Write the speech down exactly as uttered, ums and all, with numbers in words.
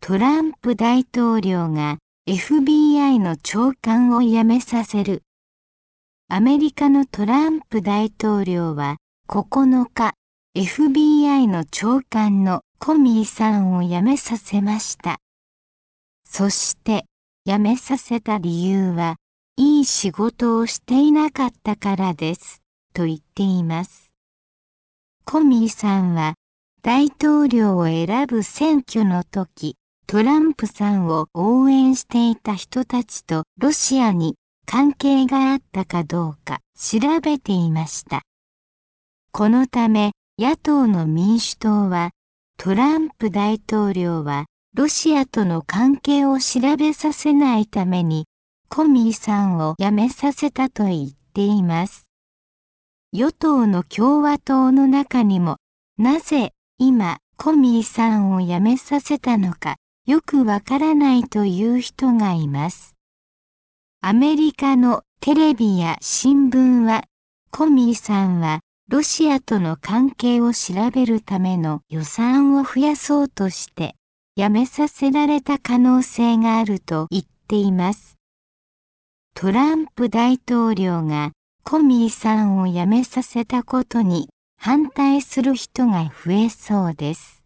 トランプ大統領が エフビーアイ の長官を辞めさせる。アメリカのトランプ大統領はここのか、エフビーアイ の長官のコミーさんを辞めさせました。そして辞めさせた理由は、いい仕事をしていなかったからです、と言っています。コミーさんは大統領を選ぶ選挙の時、トランプさんを応援していた人たちとロシアに関係があったかどうか調べていました。このため野党の民主党は、トランプ大統領はロシアとの関係を調べさせないためにコミーさんを辞めさせたと言っています。与党の共和党の中にも、なぜ今コミーさんを辞めさせたのかよくわからないという人がいます。アメリカのテレビや新聞は、コミーさんはロシアとの関係を調べるための予算を増やそうとして辞めさせられた可能性があると言っています。トランプ大統領がコミーさんを辞めさせたことに反対する人が増えそうです。